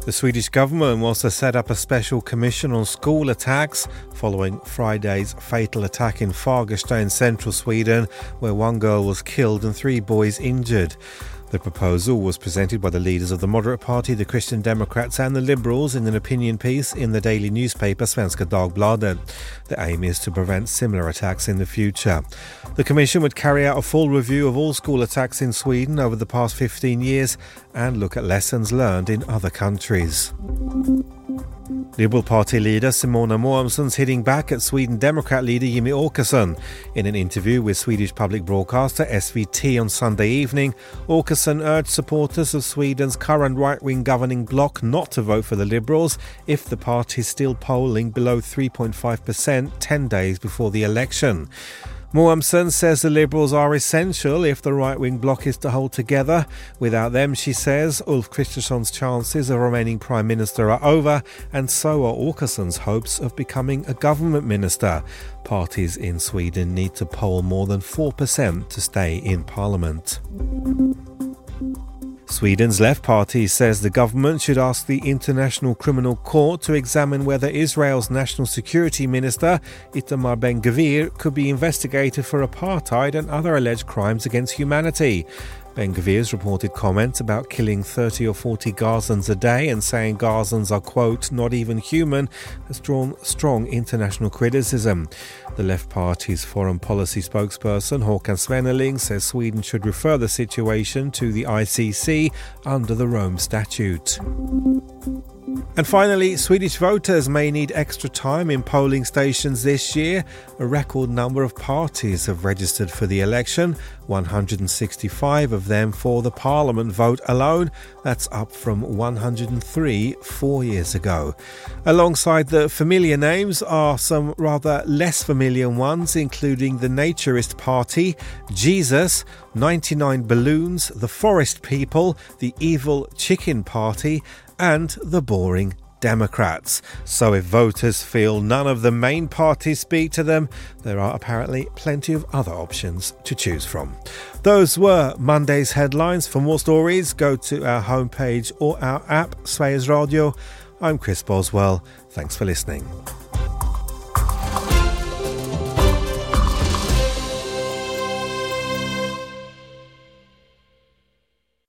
The Swedish government wants to set up a special commission on school attacks following Friday's fatal attack in Fagersta in central Sweden, where one girl was killed and 3 boys injured. The proposal was presented by the leaders of the Moderate Party, the Christian Democrats and the Liberals in an opinion piece in the daily newspaper Svenska Dagbladet. The aim is to prevent similar attacks in the future. The Commission would carry out a full review of all school attacks in Sweden over the past 15 years and look at lessons learned in other countries. Liberal Party leader Simona Moamsson's hitting back at Sweden Democrat leader Jimmie Åkesson. In an interview with Swedish public broadcaster SVT on Sunday evening, Åkesson urged supporters of Sweden's current right-wing governing bloc not to vote for the Liberals if the party is still polling below 3.5% 10 days before the election. Moamsson says the Liberals are essential if the right-wing bloc is to hold together. Without them, she says, Ulf Kristersson's chances of remaining Prime Minister are over, and so are Åkesson's hopes of becoming a government minister. Parties in Sweden need to poll more than 4% to stay in Parliament. Sweden's Left Party says the government should ask the International Criminal Court to examine whether Israel's National Security Minister, Itamar Ben-Gvir, could be investigated for apartheid and other alleged crimes against humanity. Ben-Gvir's reported comments about killing 30 or 40 Gazans a day and saying Gazans are, quote, not even human, has drawn strong international criticism. The Left Party's foreign policy spokesperson Håkan Svenneling says Sweden should refer the situation to the ICC under the Rome Statute. And finally, Swedish voters may need extra time in polling stations this year. A record number of parties have registered for the election, 165 of them for the Parliament vote alone. That's up from 103 4 years ago. Alongside the familiar names are some rather less familiar ones, including the Naturist Party, Jesus, 99 Balloons, the Forest People, the Evil Chicken Party, and the Boring Democrats. So if voters feel none of the main parties speak to them, there are apparently plenty of other options to choose from. Those were Monday's headlines. For more stories, go to our homepage or our app, Sveriges Radio. I'm Chris Boswell. Thanks for listening.